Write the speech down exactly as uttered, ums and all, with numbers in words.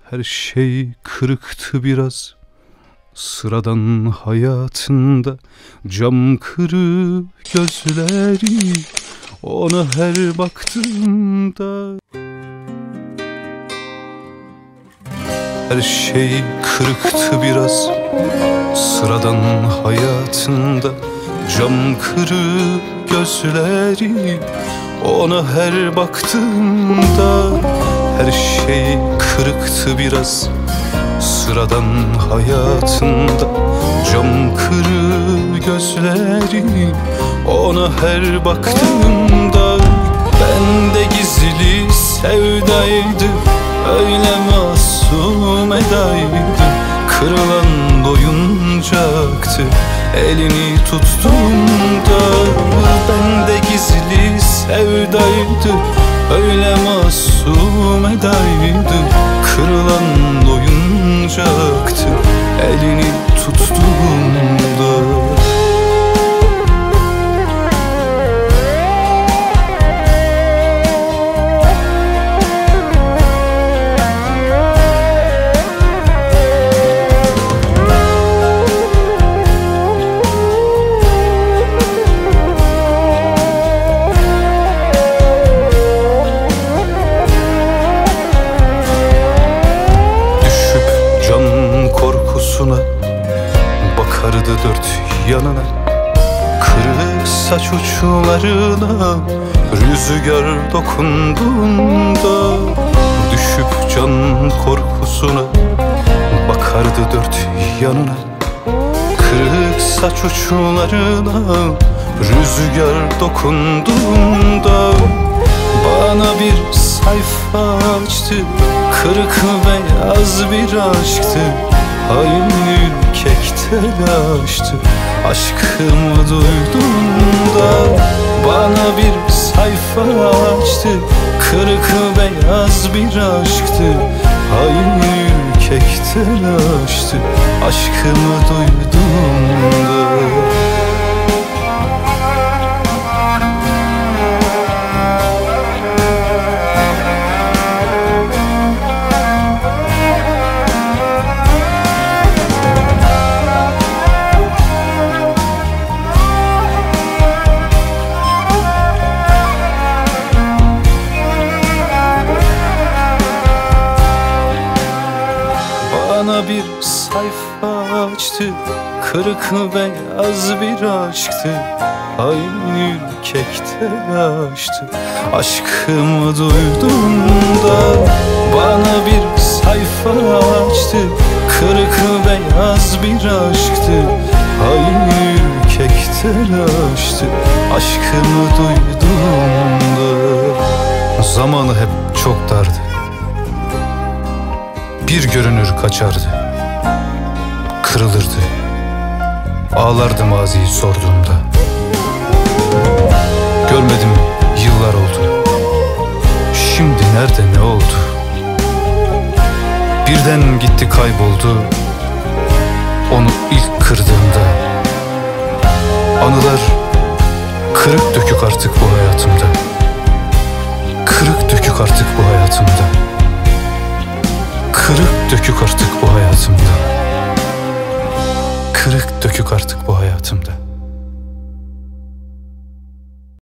Her şey kırıktı biraz sıradan hayatında. Cam kırık gözleri ona her baktığımda. Her şey kırıktı biraz sıradan hayatında. Cam kırık gözleri ona her baktığımda. Her şey kırıktı biraz sıradan hayatında. Cam kırık gözleri ona her baktığımda. Bende gizli sevdaydı, öyle masum edaydı. Kırılan oyuncaktı elini tuttuğumda. Bende gizli sevdaydı, öyle masum edaydı. Kırılan oyuncaktı elini tuttuğumda. Bakardı dört yanına, kırık saç uçlarına rüzgar dokunduğunda. Düşüp can korkusuna bakardı dört yanına, kırık saç uçlarına rüzgar dokunduğunda. Bana bir sayfa açtı, kırık beyaz bir aşktı. Hain ürkek telaştı aşkımı duyduğunda. Bana bir sayfa açtı, kırık beyaz bir aşktı. Hain ürkek telaştı aşkımı duyduğunda. Bana bir sayfa açtı, kırık beyaz bir aşktı. Hain ürkek telaştı aşkımı duyduğunda. Bana bir sayfa açtı, kırık beyaz bir aşktı. Hain ürkek telaştı aşkımı duyduğunda. Zamanı hep çok dardı, bir görünür kaçardı, kırılırdı, ağlardı maziyi sorduğumda. Görmedim yıllar oldu, şimdi nerede ne oldu? Birden gitti kayboldu, onu ilk kırdığımda. Anılar kırık dökük artık bu hayatımda. Kırık dökük artık bu hayatımda. Kırık dökük artık bu hayatımda. Kırık dökük artık bu hayatımda.